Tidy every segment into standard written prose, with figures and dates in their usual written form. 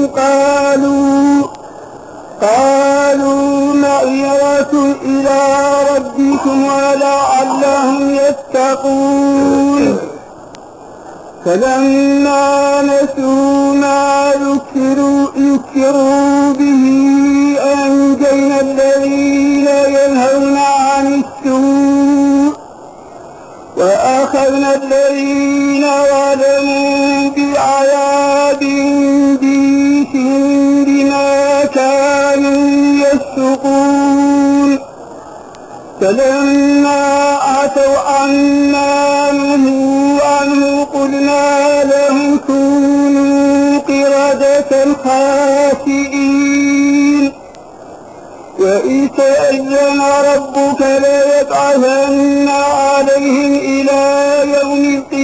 قالوا معذرة إلى ربكم ولعلهم يتقون. فلما نسوا ما ذكروا به أنجينا الذين ينهون عن السوء وأخذنا الذين ظلموا بعذاب بئيس بما كانوا يفسقون. فلما عتوا عما نهوا عنه قلنا لهم كونوا قردة خاسئين. وإذ تأذن ربك ليبعثن عليهم إلى يوم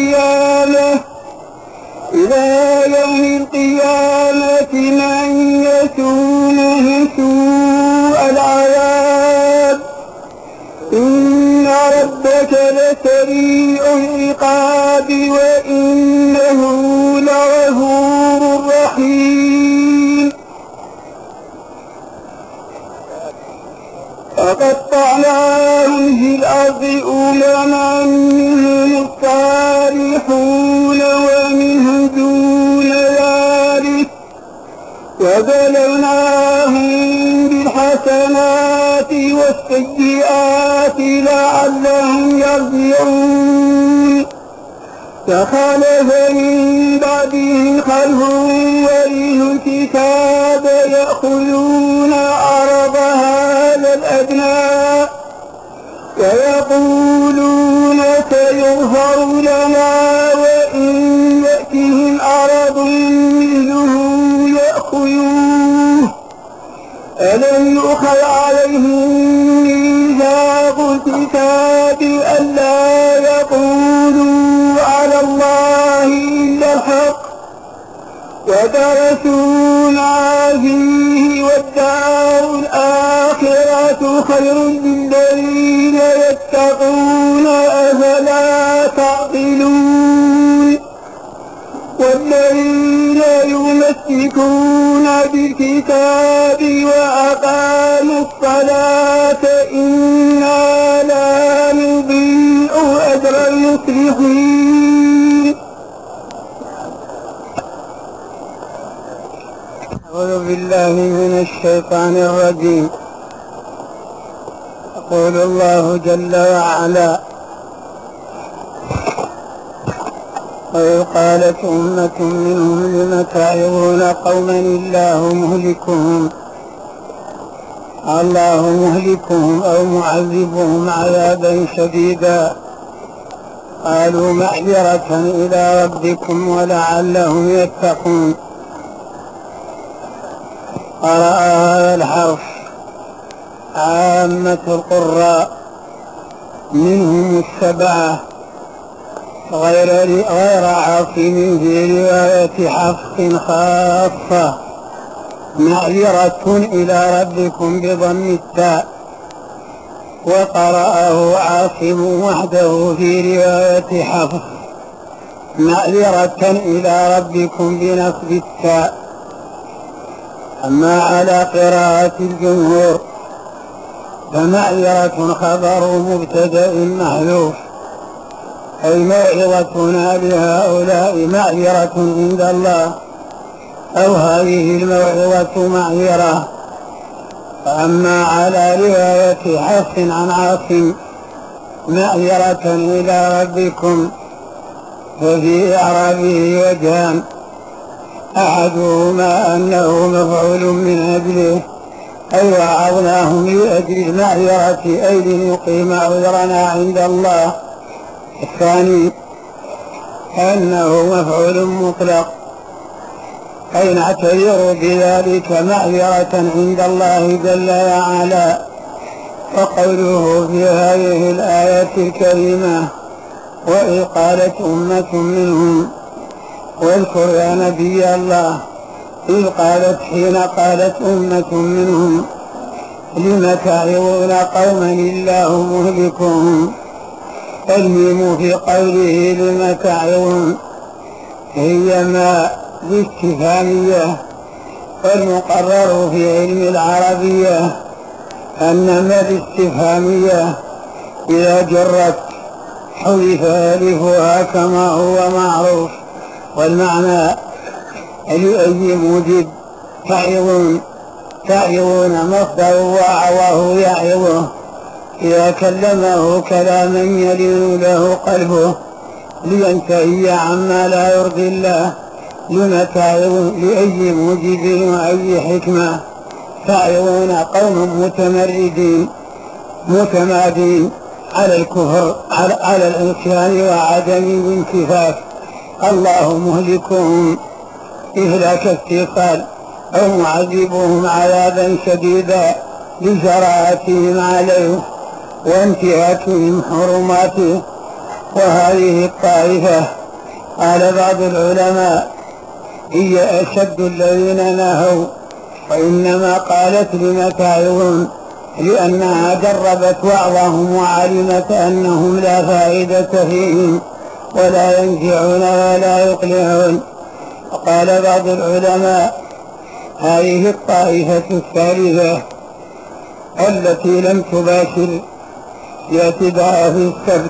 القيامة من يسومهم سوء العذاب. إن ربك لسريع العقاب وإنه لغفور رحيم. فقطعناهم في الأرض أمما منهم الصالحون ومنهم دون ذلك وبلوناهم بالحسنات والسيئات لعلهم يرجعون. فخلف من بعدهم خلف ورثوا الكتاب يأخذون عرض هذا الأدنى ويقولون سيغفر لنا وإن يأتهم عرض مثله يأخذوه. ألم يؤخذ عليهم ميثاق الكتاب ألا يقولوا على الله إلا الحق ودرسوا ما فيه والدار الآخرة خير للذين يتقون أفلا تعقلون. والذين يمسكون بالكتاب وأقاموا الصلاة إنا لا نضيع أجر المصلحين. أعوذ بالله من الشيطان الرجيم. يقول الله جل وعلا: وإذ قالت أمة منهم لم تعظون قوما الله مهلكهم أو معذبهم عذابا شديدا قالوا معذرة إلى ربكم ولعلهم يتقون. قرأ هذا الحرف عامة القراء منهم السبعة غير عاصم في رواية حفص خاصة معذرة إلى ربكم بضم التاء، وقرأه عاصم وحده في رواية حفص معذرة إلى ربكم بنصب التاء. أما على قراءة الجمهور فمعذرة خبر مبتدأ محذوف، أي موعظتنا لهؤلاء معذرة عند الله، أو هذه الموعظة معذرة. وأما على رواية حفص عن عاصم معذرة إلى ربكم ففي إعرابه وجهان: أحدهما أنه مفعول من أجله أي وعظناهم لأجل المعذرة أي لنقيم عذرنا عند الله. الثاني أنه مفعول مطلق أي نعتذر بذلك معذرة عند الله جل وعلا. وقوله في هذه الآية الكريمة: وإذ قالت أمة منهم، واذكر يا نبي الله إذ قالت حين قالت أمة منهم لم تعظون قوما الله مهلكهم. الميم في قوله لم تعظون هي ما الاستفهامية والمقرر في علم العربية أن ما الاستفهامية إذا جرت حذف ألفها كما هو معروف، والمعنى لأي موجب تعظون مصدر وهو يعظه إذا كلمه كلاما يلين له قلبه لينتهي عما لا يرضي الله. لم تعظون لأي موجب وأي حكمة؟ تعظون قوم متمادين على الكفر على العصيان وعدم الانكفاف. الله مهلكهم إهلاك استيصال أو معذبهم عذابا شديدا لجراءتهم عليه وانتهاكهم حرماته. وهذه الطائفة قال بعض العلماء هي أشد الذين نهوا، وإنما قالت لم تعظون لأنها جربت وعظهم وعلمت أنهم لا فائدة فيهم ولا ينفعون ولا يقلعون. وقال بعض العلماء هذه الطائفة الثالثة التي لم تباشر الاعتداء في السبت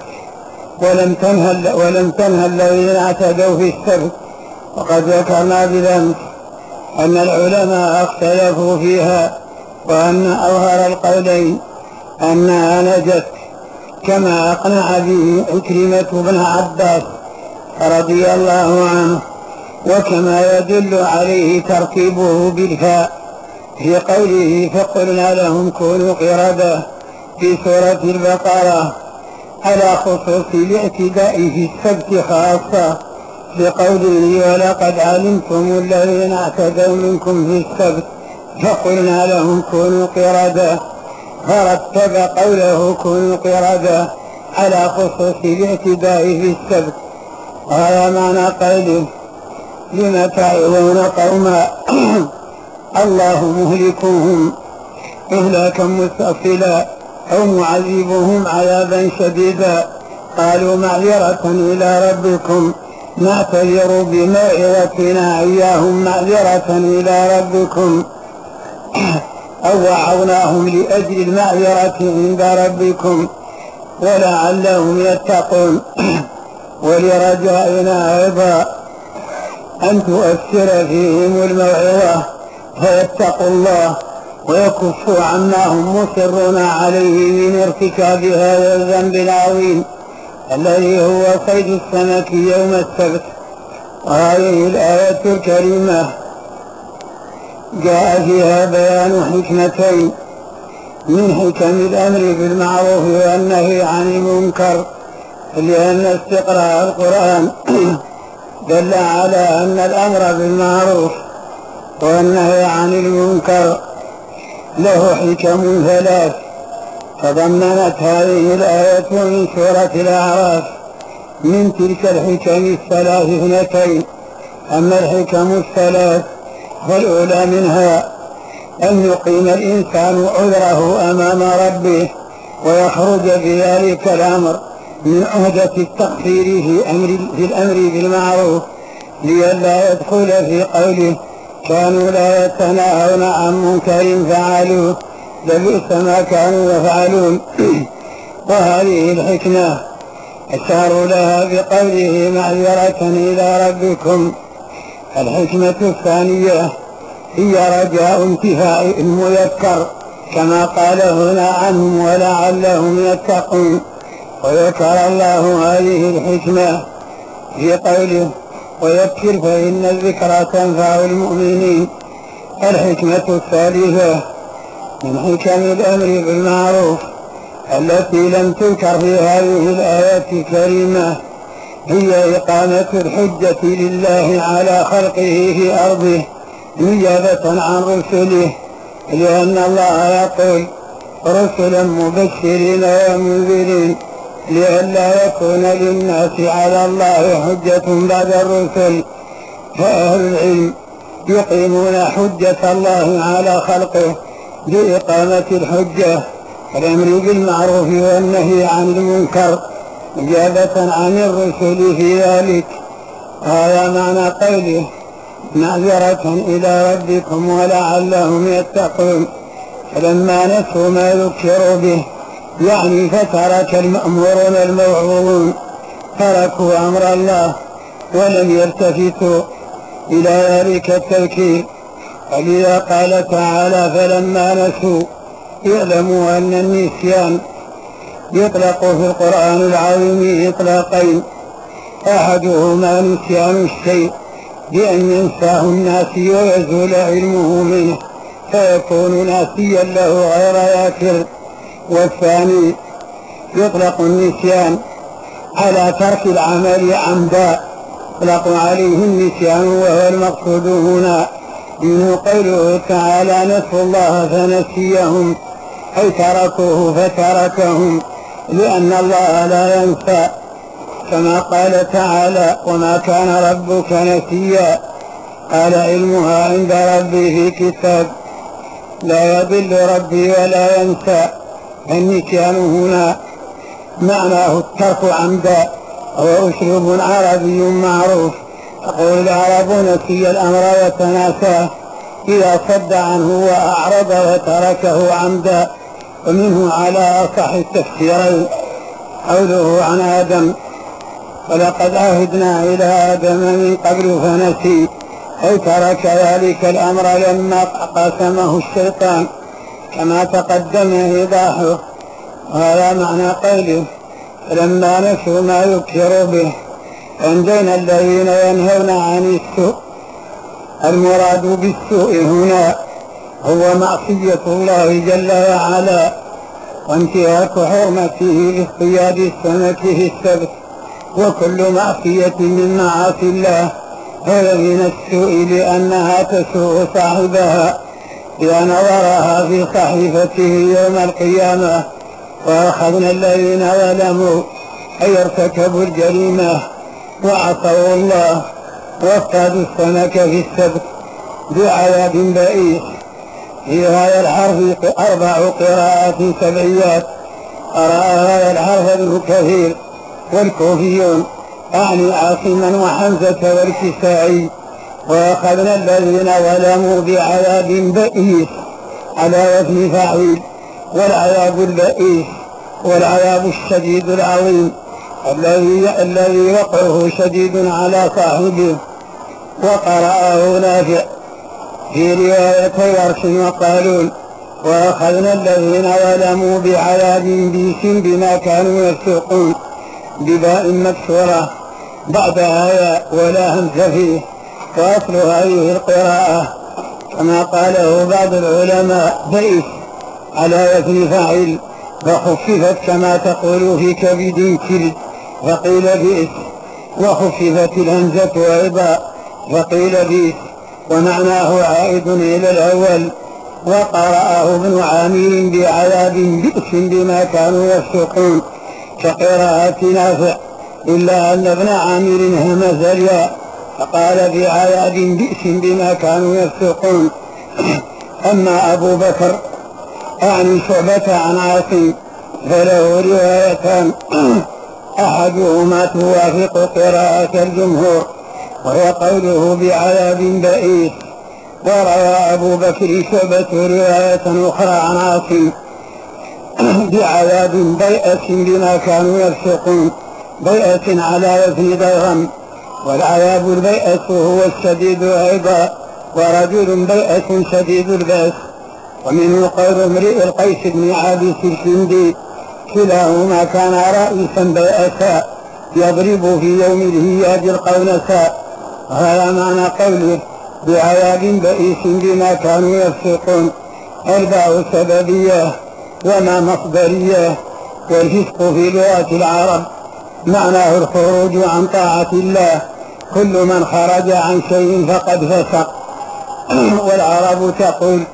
ولم تنهى الذين اعتدوا في السبت. وقد ذكرنا بالأمس أن العلماء اختلفوا فيها، وأن أظهر القولين أنها نجت كما أقنع به عكرمة بن عباس رضي الله عنه، وكما يدل عليه تركيبه بالفاء في قوله فقلنا لهم كونوا قردة في سورة البقرة على خصوص الاعتداء في السبت خاصة بقوله ولقد علمتم الذين اعتدوا منكم في السبت فقلنا لهم كونوا قردة، فرتب قوله كونوا قردة على خصوص الاعتداء في السبت. وهذا معنى قوله لم تعظون قوما الله مهلكهم إهلاكا مستأصلا أو معذبهم عذابا شديدا. قالوا معذرة إلى ربكم نعتذر بموعظتنا إياهم معذرة إلى ربكم أو وعظناهم لأجل المعذرة عند ربكم ولعلهم يتقون. ولرجائنا أيضا أن تؤثر فيهم الموعظة فيتقوا الله ويكفوا عما هم مصرون عليه من ارتكاب هذا الذنب العظيم الذي هو صيد السمك يوم السبت. وهذه الآية الكريمة جاء فيها بيان حكمتين من حكم الأمر بالمعروف والنهي عن المنكر، لأن استقراء القرآن دل على أن الأمر بالمعروف والنهي عن المنكر له حكم ثلاث، تضمنت هذه الآية من سورة الأعراف من تلك الحكم الثلاث اثنتين. أما الحكم الثلاث فالأولى منها أن يقيم الإنسان عذره أمام ربه ويخرج بذلك الأمر من عهدة التقصير في الأمر بالمعروف، لئلا يدخل في قوله كانوا لا يتناهون عن منكر فعلوه لبئس ما كانوا يفعلون. وهذه الحكمة أشاروا لها بقوله معذرة إلى ربكم. الحكمة الثانية هي رجاء انتفاع المذكر كما قال هنا عنهم ولعلهم يتقون. وذكر الله هذه الحكمة في قوله ويذكر فإن الذكرى تنفع المؤمنين. الحكمة الثالثة من حكم الأمر بالمعروف التي لم تذكر في هذه الآيات الكريمة هي إقامة الحجة لله على خلقه في أرضه نيابة عن رسله، لأن الله يقول رسلا مبشرين ومنذرين لئلا يكون للناس على الله حجة بعد الرسل. فأهل العلم يقيمون حجة الله على خلقه بإقامة الحجة الأمر بالمعروف والنهي عن المنكر نيابة عن الرسل في ذلك. هذا معنى قوله معذرة إلى ربكم ولعلهم يتقون. فلما نسوا ما ذكروا به يعني فترك المأمورون الموعوظون تركوا أمر الله ولم يلتفتوا إلى ذلك التذكير. فلذا قال تعالى فلما نسوا. اعلموا أن النسيان يطلق في القرآن العظيم إطلاقين، أحدهما نسيان الشيء بأن ينساه الناسي ويزول علمه منه فيكون ناسيا له غير ذاكر. والثاني يطلق النسيان على ترك العمل عمدا، يطلق عليه النسيان وهو المقصود هنا، منه قوله تعالى نسوا الله فنسيهم أي تركوه فتركهم، لأن الله لا ينسى، كما قال تعالى وما كان ربك نسيا، قال علمها عند ربي في كتاب لا يضل ربي ولا ينسى. النسيان هنا معناه الترك عمدا، وهو أسلوب عربي معروف، تقول العرب نسي الأمر وتناساه إذا صد عنه وأعرض وتركه عمدا. ومنه على أصح التفسيرين قوله عن آدم ولقد عهدنا إلى آدم من قبل فنسي، أي ترك ذلك الأمر لما قاسمه الشيطان كما تقدم إيضاحه. وهذا معنى قوله فلما نسوا ما ذكروا به. عندنا الذين ينهون عن السوء، المراد بالسوء هنا هو معصية الله جل وعلا وانتهاك حرمته لاصطياد السمك في السبت، وكل معصية من معاصي الله هي من السوء لأنها تسوء صاحبها إذا نظرها في صحيفته يوم القيامة. وأخذنا الذين ظلموا أي ارتكبوا الجريمة وعصوا الله واصطادوا السمك في السبت بعذاب بئيس. في هذا الحرف 4 قراءات سبعيات، قرأ هذا الحرف ابن كثير والكوفيون أعني عاصما وحمزة والكسائي. وأخذنا الذين ظلموا بعذاب بئيس على وزن فاعل، والعذاب البئيس والعذاب الشديد العظيم الذي وقعه شديد على صاحبه. وقرأه نافع في رواية ورش وقالون وأخذنا الذين ظلموا بعذاب بئيس بما كانوا يفسقون بباء مكسورة بعدها ياء ولا همز فيه. وأصل هذه القراءة كما قاله بعض العلماء بئس على وزن فاعل، فخففت كما تقول في كبد كلد فقيل بئس، وخففت الهمزة أيضا فقيل بئس، ومعناه عائد إلى الأول. وقرأه ابن عامر بعذاب بئس بما كانوا يفسقون كقراءة نافع، إلا أن ابن عامر همز الياء فقال بعذاب بئس بما كانوا يفسقون. أما أبو بكر أعني شعبة عن عاصم فله روايتان، أحدهما توافق قراءة الجمهور وهو قوله بعذاب بئيس. وروى أبو بكر شعبة رواية أخرى عن عاصم بعذاب بيئس بما كانوا يفسقون، بيئس على وزن ضيغم، والعذاب البيئس هو الشديد أيضا، ورجل بيئس شديد البأس. ومنه قول امرئ القيس بن عابس الكندي كلاهما كان رئيسا بيئسا يضرب في يوم الهياج القونسا. وهذا معنى قوله بعذاب بئيس بما كانوا يفسقون. الباء سببية وما مصدرية، والفسق في لغة العرب معناه الخروج عن طاعة الله، كل من خرج عن شيء فقد فسق. والعرب تقول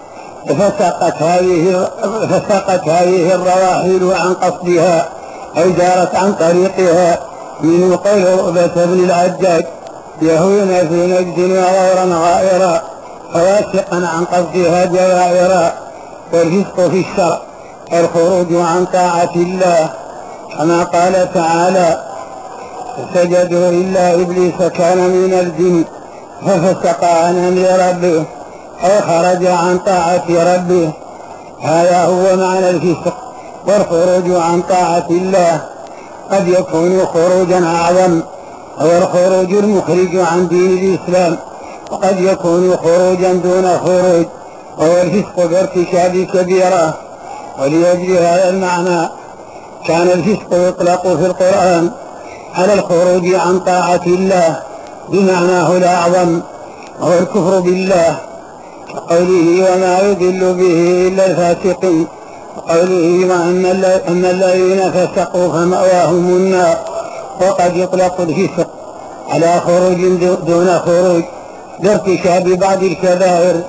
فسقت هذه الرواحل عن قصدها أي جارت عن طريقها. من قول عقبة بن العجاج يهون في نجد وغورا غائرا فواسقا عن قصدها جوائرا. والفسق في الشرع الخروج عن طاعة الله، كما قال تعالى فسجدوا إلا إبليس كان من الجن ففسق عن أمر ربه أو خرج عن طاعة ربه. هذا هو معنى الفسق. والخروج عن طاعة الله قد يكون خروجا أعظم، هو الخروج المخرج عن دين الإسلام، وقد يكون خروجا دون خروج، وهو الفسق بارتكاب كبيرة. ولأجل هذا المعنى كان الفسق يطلق في القرآن على الخروج عن طاعة الله بمعناه الأعظم، وهو الكفر بالله، كقوله وما يضل به إلا الفاسقين، وقوله وأن الذين فسقوا فمأواهم النار. وقد يطلق الفسق على خروج دون خروج بارتكاب بعض الكبائر،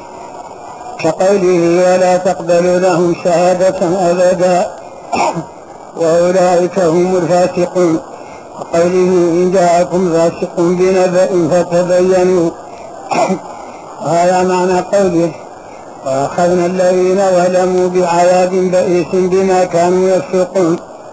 كقوله ولا تقبلوا لهم شهادة أبدا وأولئك هم الفاسقون، وقوله إن جاءكم فاسق بنبأ فتبينوا. هذا معنى قوله وأخذنا الذين ظلموا بعذاب بئيس بما كانوا يفسقون.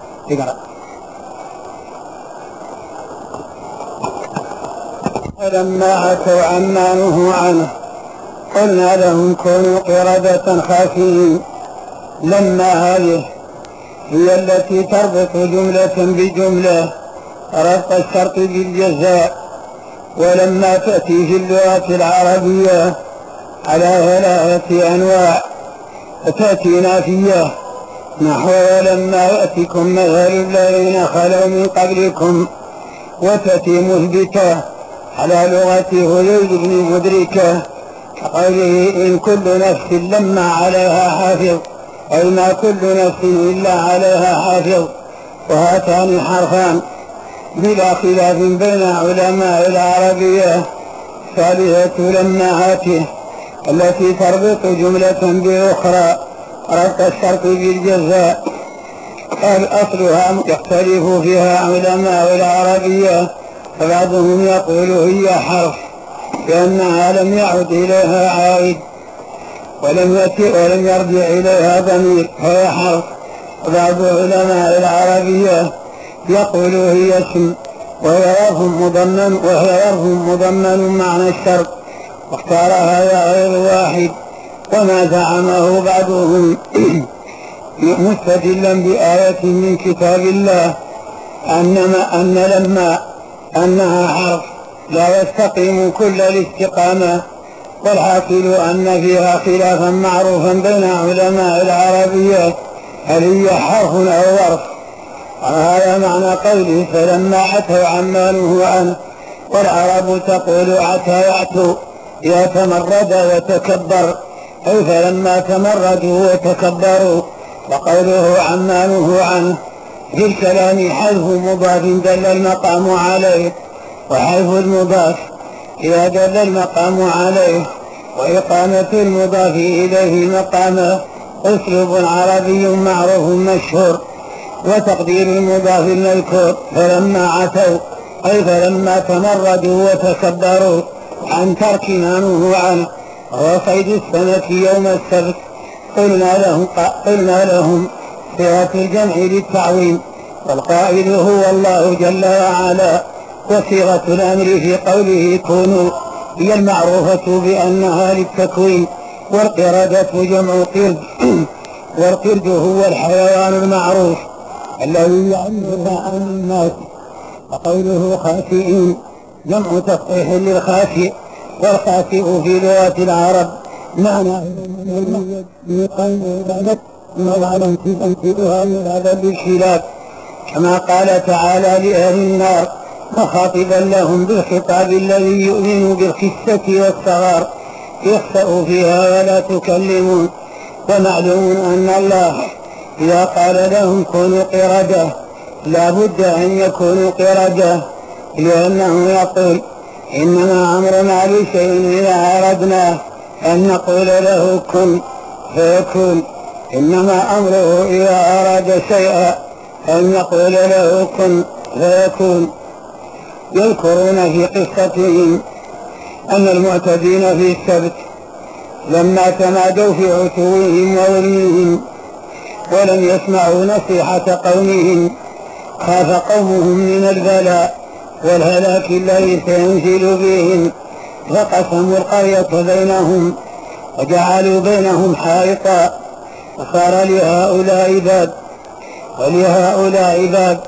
ولما عتوا عما نهوا عنه قلنا لهم كونوا قردة خاسئين. لما هذه هي التي تربط جملة بجملة ربط الشرط بالجزاء. ولما تأتي في اللغة العربية على 3 أنواع، فتأتي نافية نحو ولما يأتكم مثل الذين خلوا من قبلكم، وتأتي مثبتة على لغة هذيل بن مدركة كقوله إن كل نفس لما عليها حافظ، أي ما كل نفس إلا عليها حافظ. وهاتان حرفان بلا خلاف بين علماء العربية. ثالثة لما هاته التي تربط جملة بأخرى ربط الشرط بالجزاء، أصلها يختلف فيها علماء العربية، فبعضهم يقول هي حرف لأنها لم يعد إليها عائد ولم يرجع إليها ضمير فهي حرف. وبعض علماء العربية يقول هي اسم وهي ظرف مضمن معنى الشرط، واختار هذا غير واحد. وما زعمه بعضهم مستدلا بآية من كتاب الله أنها حرف لا يستقيم كل الاستقامة. والحاصل أن فيها خلافا معروفا بين علماء العربية هل هي حرف أو ظرف. وهذا معنى قوله فلما عتوا عما نهوا عنه. والعرب تقول عتى يعتو يتمرد وتكبر، أي فلما تمردوا وتكبروا. وقوله عما نهوا عنه في الكلام حذف مضاف دل المقام عليه، وحذف المضاف إذا دل المقام عليه، وإقامة المضاف إليه مقامه أسلوب عربي معروف مشهور. وتقدير المضاف المذكور فلما عتوا أي فلما تمردوا وتكبروا عن ترك ما نهوا عنه، وهو صيد السمك يوم السبت. قلنا لهم صيغة الجمع للتعظيم، والقائل هو الله جل وعلا. وصيغة الأمر في قوله كونوا هي المعروفة بأنها للتكوين. والقردة جمع قرد والقرد هو الحيوان المعروف الذي يعرف عن الناس. وقوله خاسئين جمع تصحيح للخاسئ، والخاسئ في لغة العرب معنى مظهرا في تنفيذها من هذا بالخلاف، كما قال تعالى لأهل النار مخاطبا لهم بالخطاب الذي يؤمن بالخسة والصغار يخسأ فيها ولا تكلمون. ومعلوم أن الله إذا قال لهم كونوا قردة لا بد أن يكونوا قردة، لأنه يقول إنما أمرنا لشيء إذا أردنا أن نقول له كن فيكون. إنما أمره إذا أراد شيئا أن يقول له كن فيكون. يذكرون في قصتهم أن المعتدين في السبت لما تمادوا في عتوهم وظلمهم ولم يسمعوا نصيحة قومهم خاف قومهم من البلاء والهلاك الذي سينزل بهم، فقسموا القرية بينهم وجعلوا بينهم حائطا وصار لهؤلاء باب ولهؤلاء باب.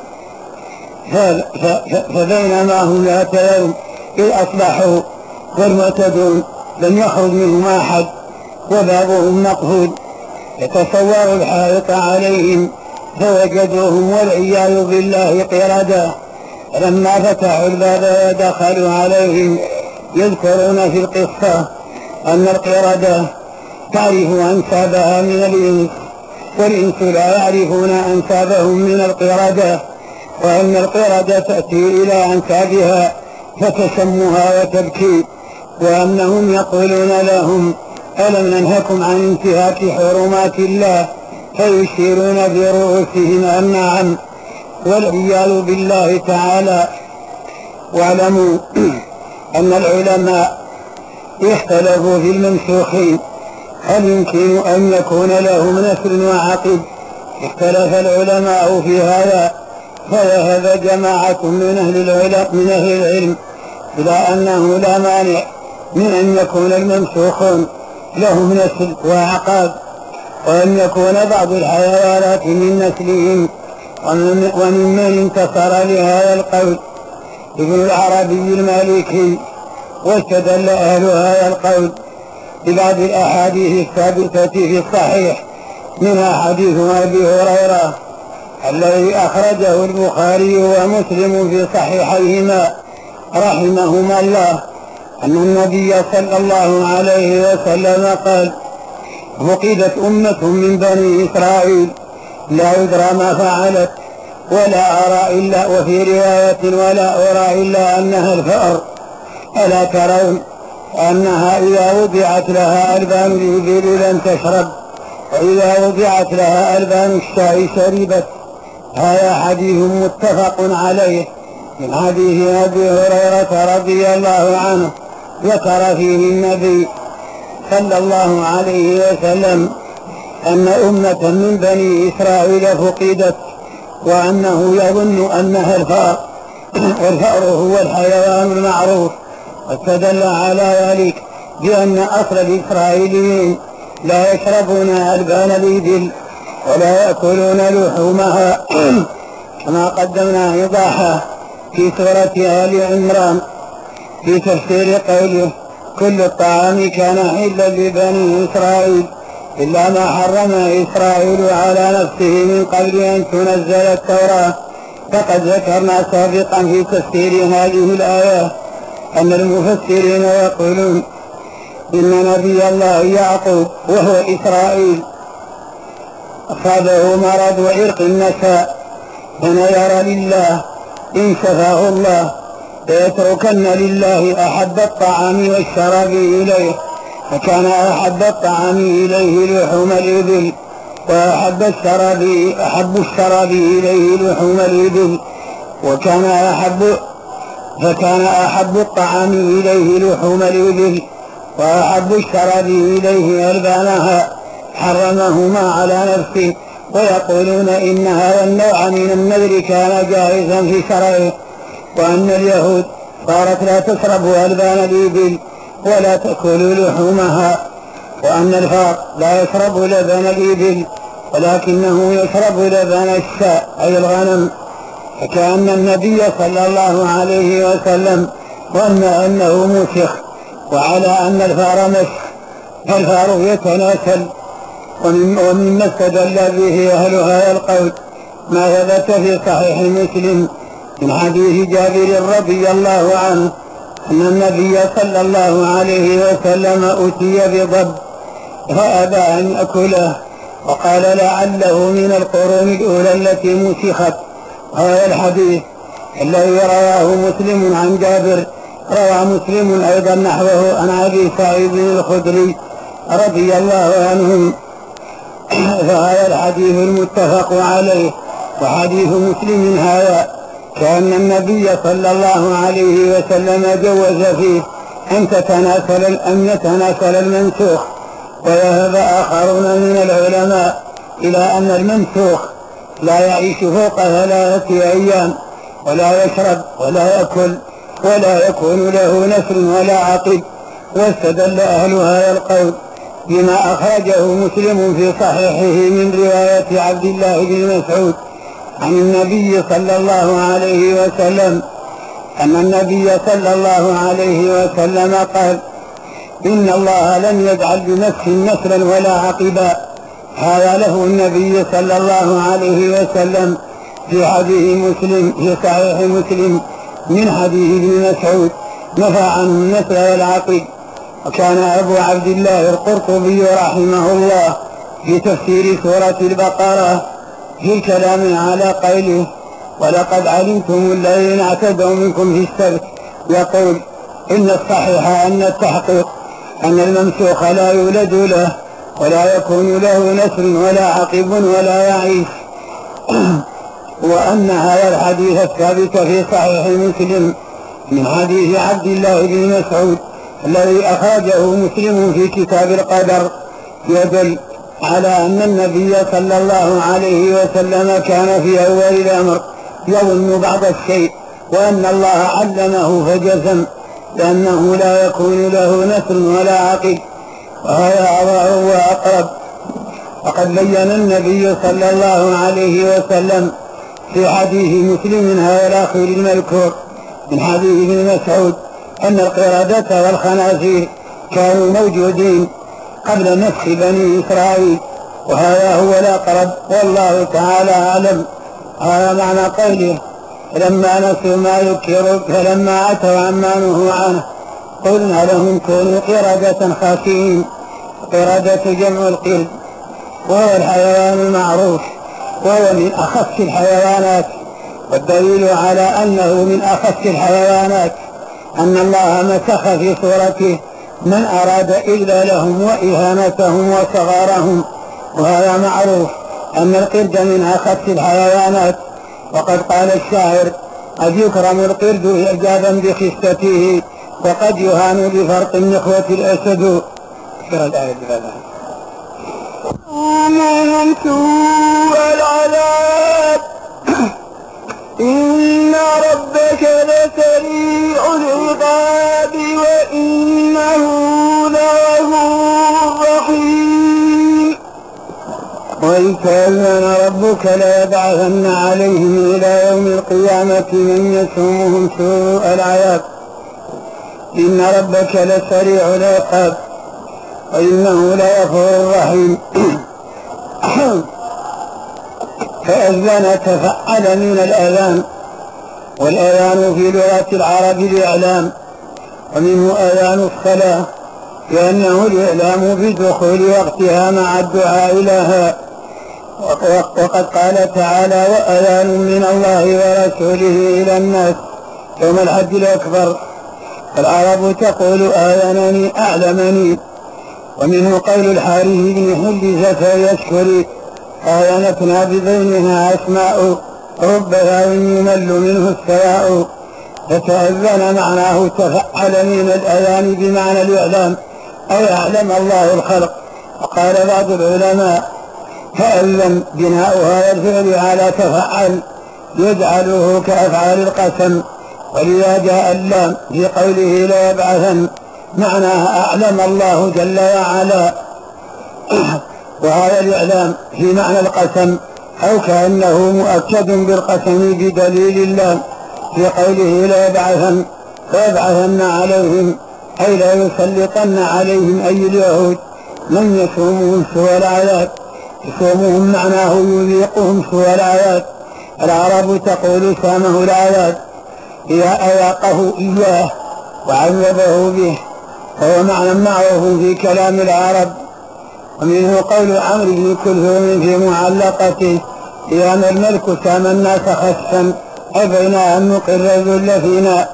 فبينما هم يعتذرون إذ أصبحوا والمعتدون لم يخرج منهم أحد وبابهم مقفول، يتصوروا الحائط عليهم فوجدوهم والعياذ بالله قردة. فلما فتحوا الباب ودخلوا عليهم يذكرون في القصة أن القردة تعرف أنسابها من الإنس والإنس لا يعرفون أنسابهم من القردة، وأن القردة تأتي إلى أنسابها فتشمها وتبكي، وأنهم يقولون لهم ألم ننهكم عن انتهاك حرمات الله فيشيرون برؤوسهم أن نعم والعياذ بالله تعالى. واعلموا أن العلماء اختلفوا في المنسوخين هل يمكن أن يكون لهم نسل وعقب. اختلف العلماء في هذا، فذهب جماعة من أهل العلم إلى أنه لا مانع من أن يكون الممسوخون لهم نسل وعقاب، وأن يكون بعض الحيوانات من نسلهم. وممن انتصر لهذا القول ابن العربي المالكي، واستدل أهل هذا القول ببعض الأحاديث الثابتة في الصحيح، منها حديث أبي هريرة الذي أخرجه البخاري ومسلم في صحيحيهما رحمهما الله، أن النبي صلى الله عليه وسلم قال: فقدت أمة من بني إسرائيل لا يدرى ما فعلت ولا أرى إلا، وفي رواية ولا أرى إلا أنها الفأر. ألا ترون أنها إذا وضعت لها ألبان الإبل لم تشرب، وإذا وضعت لها ألبان الشاي شربت. هذا حديث متفق عليه من حديث أبي هريرة رضي الله عنه، ذكر فيه النبي صلى الله عليه وسلم أن أمة من بني إسرائيل فقدت، وأنه يظن أنها الفأر، والفأر هو الحيوان المعروف. واستدل على ذلك بأن أصل الإسرائيليين لا يشربون ألبان الإبل ولا يأكلون لحومها، كما قدمنا إيضاحه في سورة آل عمران في تفسير قوله: كل الطعام كان حلا لبني إسرائيل إلا ما حرم إسرائيل على نفسه من قبل أن تنزل التوراة. فقد ذكرنا سابقا في تفسير هذه الآية أن المفسرين يقولون إن نبي الله يعقوب وهو إسرائيل أصابه مرض وعرق النساء، فنذر لله إن شفاه الله ليتركن لله أحب الطعام والشراب إليه، فكان أحب الطعام إليه لحوم الإبل، وأحب الشراب إليه لحوم الإبل، فكان أحب الطعام إليه لحوم الإبل وأحب الشراب إليه ألبانها، حرمهما على نفسه. ويقولون إن هذا النوع من النذر كان جائزا في شرعه، وأن اليهود صارت لا تشرب ألبان الإبل ولا تأكل لحومها، وأن الفار لا يشرب لبن الإبل ولكنه يشرب لبن الشاء أي الغنم. فكأن النبي صلى الله عليه وسلم ظن أنه مسخ، وعلى أن الفار مسخ، فالفار يتناسل. ومما استدل به أهل هذا القول ما ثبت في صحيح مسلم من حديث جابر رضي الله عنه أن النبي صلى الله عليه وسلم أتي بضب فأبى أن يأكله، وقال لعله من القرون الأولى التي مسخت. هذا الحديث الذي رواه مسلم عن جابر روى مسلم أيضا نحوه عن أبي سعيد الخدري رضي الله عنهم، فهذا الحديث المتفق عليه. وحديث مسلم هذا كأن النبي صلى الله عليه وسلم جوز فيه أن يتناسل المنسوخ. وذهب آخرون من العلماء إلى أن المنسوخ لا يعيش فوق 3 أيام ولا يشرب ولا يأكل ولا يكون له نسل ولا عقب. واستدل أهل هذا القول بما أخرجه مسلم في صحيحه من رواية عبد الله بن مسعود عن النبي صلى الله عليه وسلم أن النبي صلى الله عليه وسلم قال: إن الله لم يجعل بنفس نسلا ولا عقبا. هذا له النبي صلى الله عليه وسلم في حديث مسلم في صحيح مسلم من حديث ابن مسعود نفى عنه النسل والعقب. وكان أبو عبد الله القرطبي رحمه الله في تفسير سورة البقرة في كلام على قوله: ولقد علمتم الذين اعتدوا منكم في السبت، يقول: إن الصحيح أن التحقيق أن الممسوخ لا يولد له ولا يكون له نسل ولا عقب ولا يعيش. وأن هذا الحديث الثابت في صحيح مسلم من حديث عبد الله بن مسعود الذي أخرجه مسلم في كتاب القدر يدل على أن النبي صلى الله عليه وسلم كان في أول الأمر يظن بعض الشيء، وأن الله علمه فجزم لأنه لا يكون له نسل ولا عقب، وهذا أضاع وأقرب. وقد بين النبي صلى الله عليه وسلم في حديث مسلم هذا الأخير المذكور من حديث ابن مسعود أن القردة والخنازير كانوا موجودين قبل نسخ بني إسرائيل، وهذا هو الأقرب والله تعالى أعلم. هذا معنى قوله: فلما نسوا ما ذكروا فلما أتوا عما نهوا عنه قلنا لهم كونوا قردة خاسئين. قردة جمع القرد، وهو الحيوان المعروف، وهو من أخس الحيوانات. والدليل على أنه من أخس الحيوانات أن الله مسخ في صورته من أراد إذلالهم وإهانتهم وصغارهم، وهذا معروف أن القرد من أخس الحيوانات. وقد قال الشاعر: قد يكرم القرد إعجابا بخستته وقد يهان بفرط النخوة الأسد. اقرأ الآية بهذا: من سوء العذاب إن ربك لسريع العقاب وإنه لغفور رحيم. وإن كان ربك ليبعثن عليهم إلى يوم القيامة من يسومهم سوء العذاب إن ربك لسريع العقاب وإنه لغفور رحيم. فأذن تفعل من الأذان، والأذان في لغة العرب الإعلام، ومنه أذان الصلاة لأنه الإعلام بدخول وقتها مع الدعاء لها. وقد قال تعالى: وأذان من الله ورسوله إلى الناس يوم الحج الأكبر. العرب تقول: آذنني أعلمني. ومنه قول الحارث بن حلزة يشكري: آذنتنا ببينها أسماء ربها يمل منه السواء. فتأذن معناه تفعل من الأذان بمعنى الإعلام أي أعلم الله الخلق. وقال بعض العلماء: تأذن بناء هذا الفعل على تفعل يجعله كأفعال القسم، ولذا جاء اللام في قوله لا يبعثن معناها أعلم الله جل وعلا. وهذا الإعلام في معنى القسم أو كأنه مؤكد بالقسم بدليل الله في قوله لا يبعثن عليهم أي لا يسلطن عليهم أي اليهود من يسومهم سوء العذاب. يسومهم معناه يذيقهم سوء العذاب. العرب تقول سامه العذاب إذا أذاقه إياه وعذبه به، وهو معنى معروف في كلام العرب. ومنه قول عمرو بن كلثوم في معلقته: إذا ما الملك سام الناس خسا أي بين أن نقر الذل فينا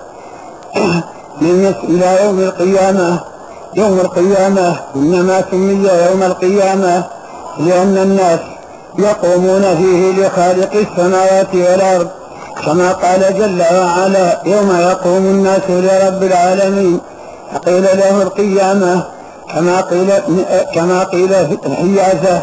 إلى يوم القيامة. يوم القيامة إنما سمي يوم القيامة لأن الناس يقومون فيه لخالق السماوات والأرض، كما قال جل وعلا: يوم يقوم الناس لرب العالمين. فقيل له القيامة كما قيل في الحيازة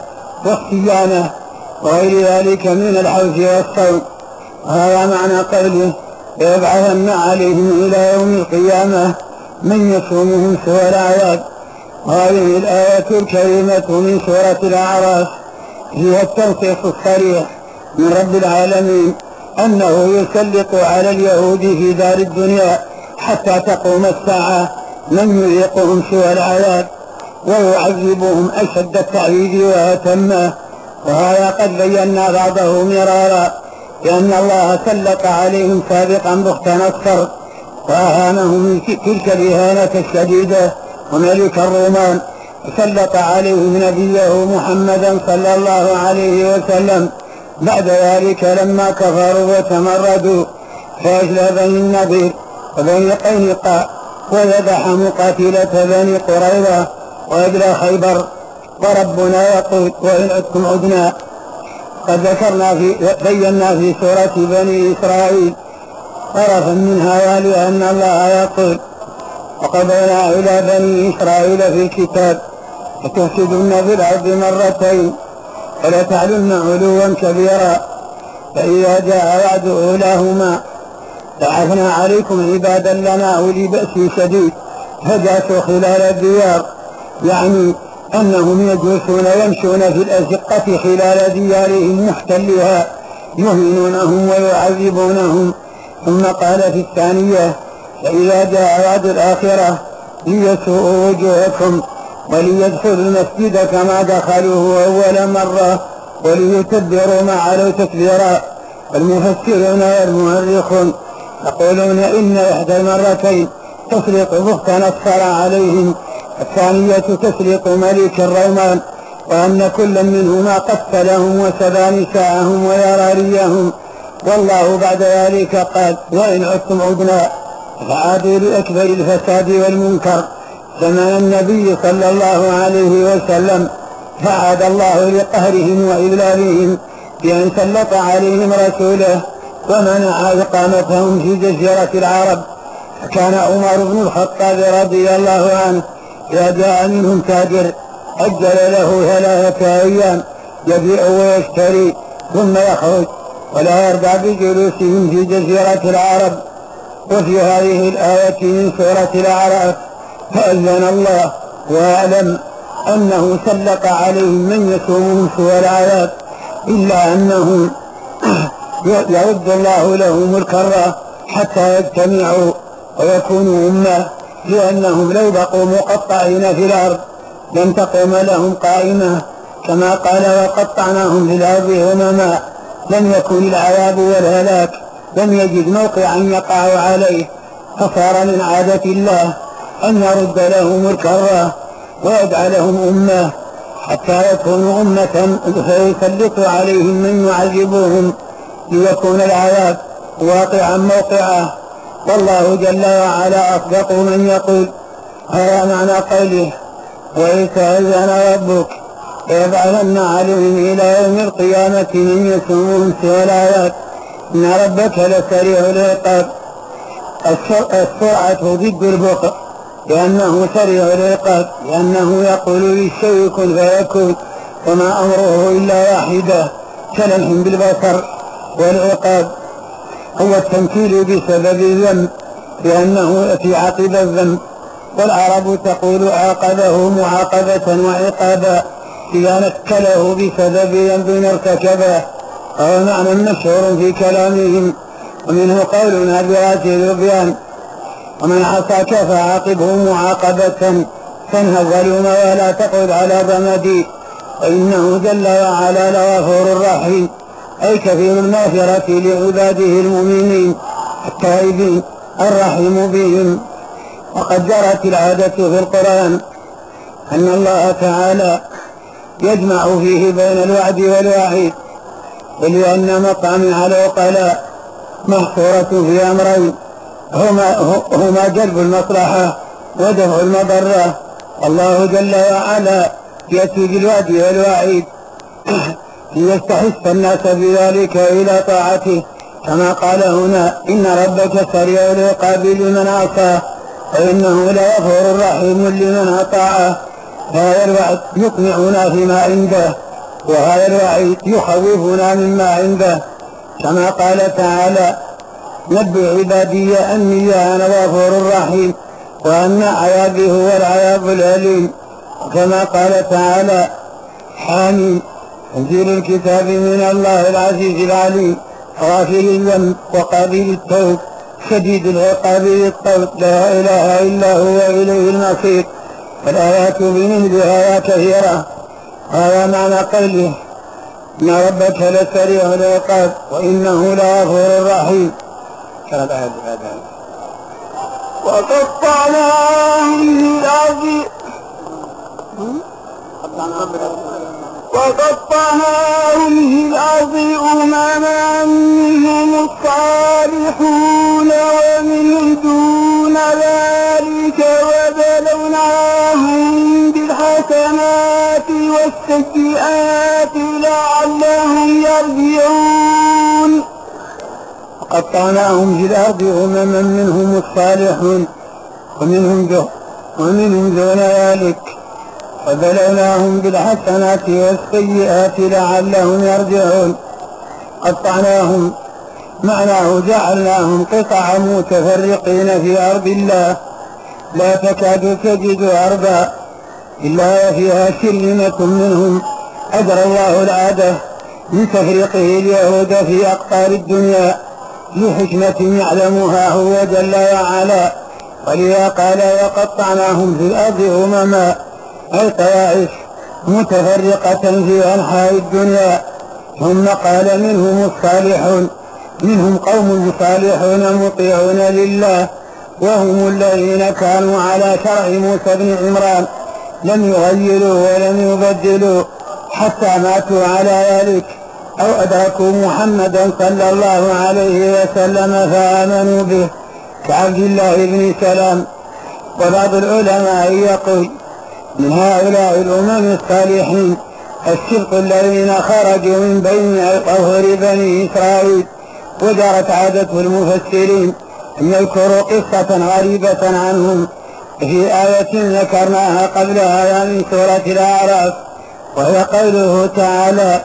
والصيانة وغير ذلك من الحوز والصوم. وهذا معنى قوله: ويبعثن عليهم إلى يوم القيامة من يسومهم سوء العذاب. هذه الآية الكريمة من سورة الأعراف فيها التنصيص الصريح من رب العالمين أنه يسلط على اليهود في دار الدنيا حتى تقوم الساعة من يذيقهم سوء العذاب ويعذبهم أشد التعذيب وأتمه. وهذا قد بينا بعضه مرارا، لأن الله سلط عليهم سابقا بخت نصر وأهانهم تلك الإهانة الشديدة، وملك الرومان سلط عليهم نبيه محمدا صلى الله عليه وسلم بعد ذلك لما كفروا وتمردوا، فأجلى بني النضير وبني قينقاع وذبح مقاتلة بني قريظة وأجلى خيبر. وربنا يقول وإن عدتم عدنا. قد بينا في سورة بني إسرائيل طرفا منها، ولأن الله يقول وقضينا إلى بني إسرائيل في الكتاب لتفسدن في الأرض مرتين ولتعلن علوا كبيرا، فإذا جاء وعد أولاهما بعثنا عليكم عبادا لنا أولي بأس شديد فجاسوا خلال الديار، يعني أنهم يجلسون يمشون في الأزقة خلال ديارهم محتلها يهينونهم ويعذبونهم. ثم قال في الثانية فإذا جاء وعد الآخرة ليسوءوا وجوهكم وليدخلوا المسجد كما دخلوه أول مرة وليتبروا ما علوا تكبيرا. والمفسرون والمؤرخون يقولون إن إحدى المرتين تسلط بخت نصر عليهم، الثانية تسلط ملك الرومان، وأن كل منهما قتلهم وسبى نساءهم وذراريهم. والله بعد ذلك قال وإن عدتم عدنا، فعادوا لأكبر الفساد والمنكر زمن النبي صلى الله عليه وسلم، فعاد الله لقهرهم وإذلالهم بأن سلط عليهم رسوله ومنع إقامتهم في جزيرة العرب. فكان عمر بن الخطاب رضي الله عنه إذا جاء منهم تاجر أجل له 3 أيام يبيع ويشتري ثم يخرج ولا يرضى بجلوسهم في جزيرة العرب. وفي هذه الآية من سورة الأعراف فأذن الله واعلم أنه سلط عليهم من يسومهم سوء العذاب، إلا أنه يرد الله لهم الكرة حتى يجتمعوا ويكونوا أمة، لأنهم لو بقوا مقطعين في الأرض لم تقوم لهم قائمة، كما قال وقطعناهم في الأرض أمما. لم يكن العذاب والهلاك، لم يجد موقعا يقع عليه، فصار من عادة الله أن يرد لهم الكرة ويجعلهم أمة حتى يكونوا أمة فيسلط عليهم من يعذبوهم ليكون العذاب واقعا موقعه. والله جل وعلا أصدق من يقول. هذا معنى قوله وإذ تأذن ربك ليبعثن عليهم إلى يوم القيامة من يسومهم سوء العذاب إن ربك لسريع العقاب. السرعة ضد البطء، لأنه سريع العقاب، لأنه يقول للشيء كن فيكون وما أمره إلا واحدة كلمح بالبصر. والعقاب هو التمثيل بسبب الذنب، لأنه يأتي عقب الذنب. والعرب تقول عاقبه معاقبة وعقابا إذا نكله بسبب ذنب ارتكبه، وهو معنى مشهور في كلامهم. ومنه قولنا براسه البيان ومن عصاك فعاقبه معاقبة فانهزلوا ولا تقعد على ضمدي، وإنه جل وعلا لغفور رحيم، أي كثير المغفرة لعباده المؤمنين التائبين الرحيم بهم. وقد جرت العادة في القرآن أن الله تعالى يجمع فيه بين الوعد والوعيد، ولأن مطامع العقلاء محصورة في أمرين هما جلب المصلحة ودفع المضرة. الله جل وعلا يأتي بالوعد والوعيد ليستحث الناس بذلك إلى طاعته، كما قال هنا إن ربك سريع العقاب لمن عصاه وإنه لغفور رحيم لمن أطاعه. هذا الوعد يقنعنا فيما عنده، وهذا الوعيد يخوفنا مما عنده، كما قال تعالى نبئ عبادي أني أنا غفور رحيم وأن عذابي هو العذاب الأليم. كما قال تعالى: حامين تنزيل الكتاب من الله العزيز العليم غافر الذنب وقابل التوب شديد العقاب للطول لا إله إلا هو إليه المصير. والآيات بمثلها كثيرة. هذا معنى قوله: إن ربك لسريع العقاب وإنه لغفور رحيم. كان الآية بهذا: وقطعناهم في الأرض أمما منهم الصالحون ومنهم دون ذلك وبلوناهم بالحسنات والسيئات لعلهم يرجعون. وقطعناهم في الأرض أمما منهم الصالحون ومنهم دون ذلك وبلوناهم بالحسنات والسيئات لعلهم يرجعون. قطعناهم معناه جعلناهم قطعا متفرقين في أرض الله لا تكاد تجد أرضا إلا فيها شرذمة منهم أجرى الله العادة لتفريقه اليهود في أقطار الدنيا لحكمة يعلمها هو جل وعلا. ولذا قال: وقطعناهم في الأرض أمما، أي طوائف متفرقة في أنحاء الدنيا. ثم قال: منهم الصالحون، منهم قوم صالحون مطيعون لله، وهم الذين كانوا على شرع موسى بن عمران لم يغيروا ولم يبدلوا حتى ماتوا على ذلك أو أدركوا محمدا صلى الله عليه وسلم فآمنوا به كعبد الله بن سلام. وبعض العلماء يقول: من هؤلاء الأمم الصالحين السبط الذين خرجوا من بين أظهر بني إسرائيل. ودارت عادة المفسرين أن يذكروا قصة غريبة عنهم في آية ذكرناها قبل هذا من سورة الأعراف، وهي قوله تعالى: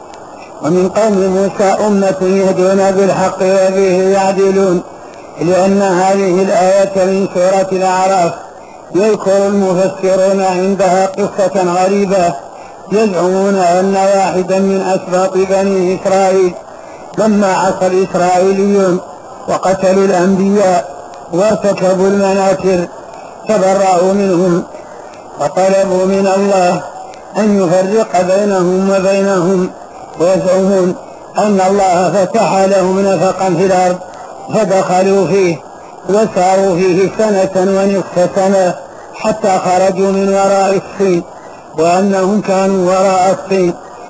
ومن قوم موسى أمة يهدون بالحق وبه يعدلون. لأن هذه الآية من سورة الأعراف يذكر المفسرون عندها قصة غريبة يزعمون أن واحدا من أسباط بني إسرائيل لما عصى الإسرائيليون وقتلوا الأنبياء وارتكبوا المناكر تبرأوا منهم وطلبوا من الله أن يفرق بينهم وبينهم، ويزعمون أن الله فتح لهم نفقا في الأرض فدخلوا فيه وساروا فيه سنة ونصف سنة حتى خرجوا من وراء الصين، وأنهم كانوا وراء الصين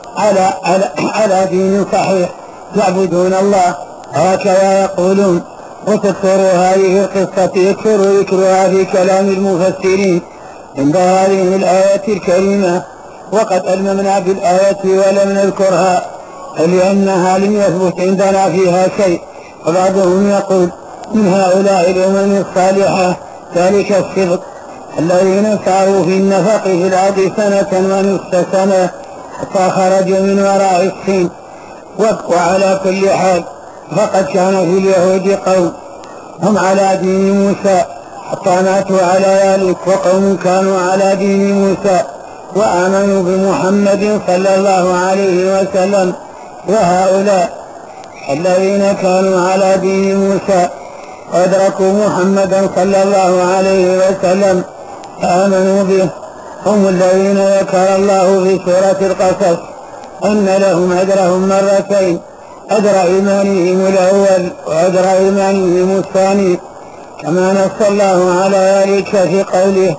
على دين صحيح يعبدون الله هكذا يقولون. وتذكر هذه القصة يكثر ذكرها في كلام المفسرين عند هذه الآية الكريمة، وقد ألممنا بالآية ولم نذكرها لأنها لم يثبت عندنا فيها شيء. وبعضهم يقول: من هؤلاء الأمم الصالحة ذلك السبط الذين سعوا في النفق في الأرض سنة ونصف سنة حتى خرجوا من وراء الصين. وعلى كل حال فقد كان في اليهود قوم هم على دين موسى حتى ماتوا على ذلك، وقوم كانوا على دين موسى وآمنوا بمحمد صلى الله عليه وسلم. وهؤلاء الذين كانوا على دين موسى وأدركوا محمدا صلى الله عليه وسلم آمنوا به هم الذين ذكر الله في سورة القصص أن لهم أجرهم مرتين: أجر إيمانهم الأول وأجر إيمانهم الثاني، كما نص الله على ذلك في قوله: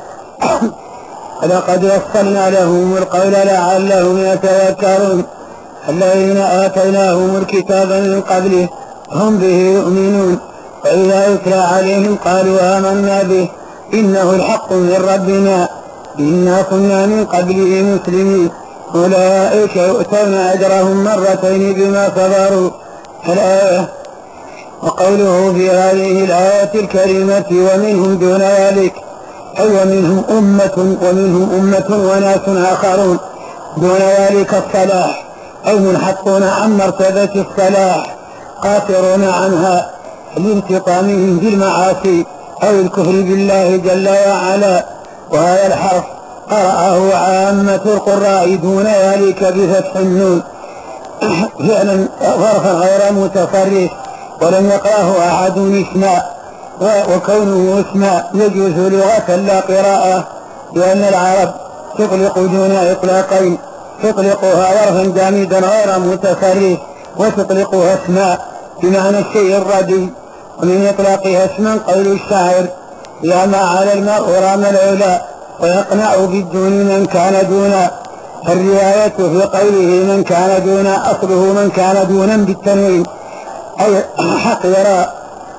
ولقد وصلنا لهم القول لعلهم يتذكرون. الذين آتيناهم الكتاب من قبله هم به يؤمنون، وإذا يتلى عليهم قالوا آمنا به إنه الحق من ربنا إنا كنا من قبله مسلمين. أولئك يؤتون أجرهم مرتين بما صبروا. الآية. وقوله في هذه الآية الكريمة: ومنهم دون ذلك، أي ومنهم أمة وناس آخرون دون ذلك الصلاح، أي منحطون عن مرتبة الصلاح قاصرون عنها لانتقامهم في المعاصي أو الكفر بالله جل وعلا. وهذا الحرف قرأه عامة القراء دون ذلك بفتح النون فعلا ظرفا غير متصرف، ولم يقرأه أحد اسما، وكونه اسما يجوز لغة لا قراءة، لأن العرب تطلق دون إطلاقين، تطلقها ظرفا جامدا غير متصرف، وتطلقها اسما بمعنى الشيء الردي. ومن إطلاقها اسما قول الشاعر: يا ما على المرء رام العلا ويقنع بالدون من كان دونا. الرواية في قوله من كان دونا أصله من كان دونا بالتنوين أي حقيرا.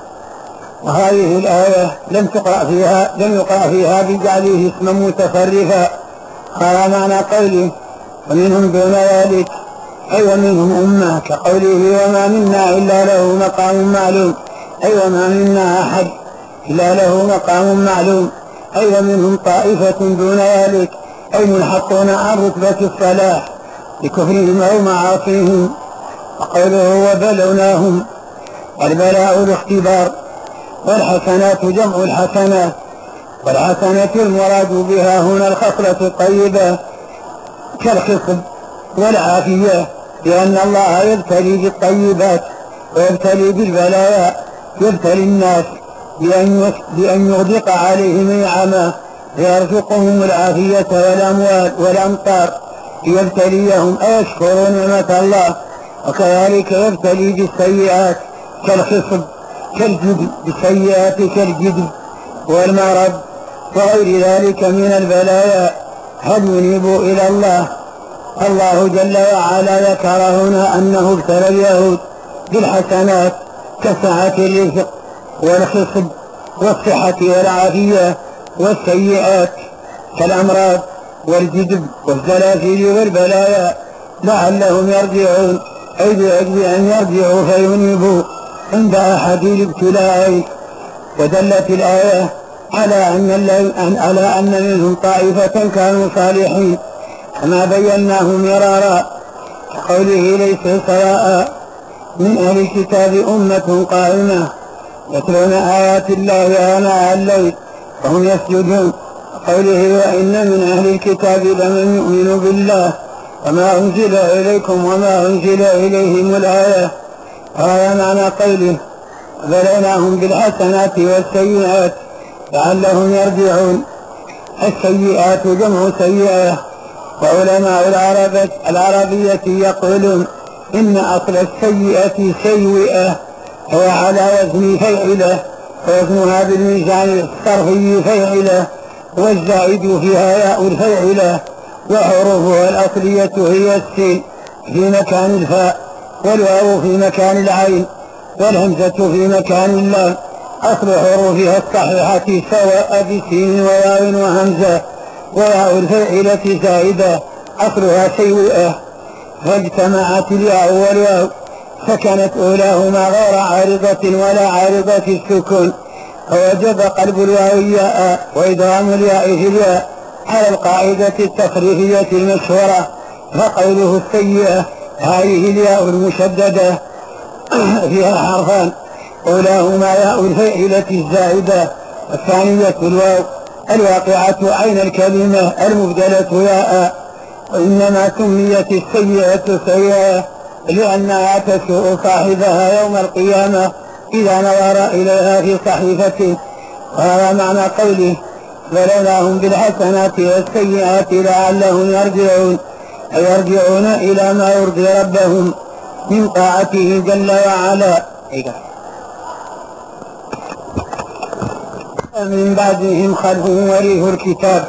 وهذه الآية لم يقرأ فيها بجعله اسما متصرفا. قال معنى قوله ومنهم دون ذلك أي ومنهم أمة، كقوله وما منا إلا له مقام معلوم، أي وما منا أحد إلا له مقام معلوم، أي ومنهم طائفة دون ذلك أي منحطون عن رتبة الصلاح بكفرهم أو معاصيهم. وقوله وبلوناهم، البلاء الاختبار، والحسنات جمع الحسنات، والحسنة المراد بها هنا الخصلة الطيبة كالخصب والعافية، لأن الله يبتلي بالطيبات ويبتلي بالبلايا، يبتلي الناس بأن يغدق عليهم نعمه ويرزقهم العافية والأموال والأمطار، يبتليهم أيشكروا نعمة الله. وكذلك يبتلي بالسيئات كالخصب كالجدب، بالسيئات كالجدب والمرض وغير ذلك من البلايا. هل ينيبوا إلى الله؟ الله جل وعلا ذكر هنا أنه ابتلى اليهود بالحسنات كسعة الرزق والخصب والصحة والعافية، والسيئات كالأمراض والجدب والزلازل والبلايا لعلهم يرجعون، أي بأجل أن يرجعوا فينيبوا عند أحد الابتلاءين. ودلت الآية على أن منهم طائفة كانوا صالحين كما بيناه مرارا، كقوله ليس سواء من أهل الكتاب أمة قائمة يتلون آيات الله آناء الليل وهم يسجدون، قوله وإن من أهل الكتاب لمن يؤمن بالله وما أنزل إليكم وما أنزل إليهم الآية. هذا معنى قوله بلوناهم بالحسنات والسيئات لعلهم يرجعون. السيئات جمع سيئة، وعلماء العربية يقولون إن أصل السيئة سيئة هو على وزن فيعلة، ووزنها بالميزان الصرفي فيعلة، والزائد فيها ياء الفيعلة، وحروفها الأصلية هي السين في مكان الفاء، والواو في مكان العين، والهمزة في مكان اللام. أصل حروفها الصحيحة سواء بسين وواو وهمزة، وياء الفيعلة زائدة أصلها سيئة، فاجتمعت الياء والواو فكانت أولاهما غير عارضة ولا عارضة السكون، فوجب قلب الواو ياء وإدغام الياء في الياء على القاعدة التصريفية المشهورة. فقوله السيئة هذه الياء المشددة فيها حرفان، أولاهما ياء الفاعلة الزائدة، والثانية الواو الواقعة عين الكلمة المبدلة ياء. وإنما سميت السيئة سيئة لأنها تسوء صاحبها يوم القيامة إذا نظر إليها في صحيفته. وهذا معنى قوله بلوناهم بالحسنات والسيئات لعلهم يرجعون، أي يرجعون إلى ما يرضي ربهم من طاعته جل وعلا. من بعدهم خلف ورثوا الكتاب.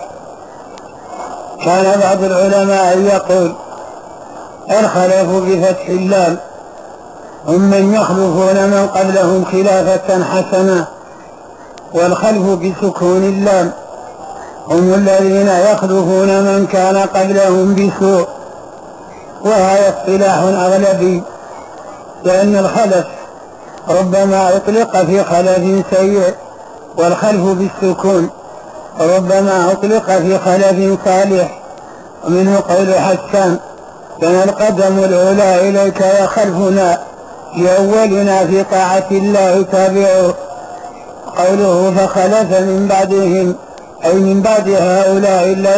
كان بعض العلماء يقول الخلف بفتح اللام، هم من يخلفون من قبلهم خلافة حسنة، والخلف بسكون اللام هم الذين يخلفون من كان قبلهم بسوء. وهذا اصطلاح أغلبي، لأن الخلف ربما أطلق في خلف سيء، والخلف بالسكون ربما أطلق في خلف صالح. ومنه قول حسان كان القدم الأولى إليك يا خلفنا، لأولنا في طاعة الله تابعوا. قوله فخلف من بعدهم أي من بعد هؤلاء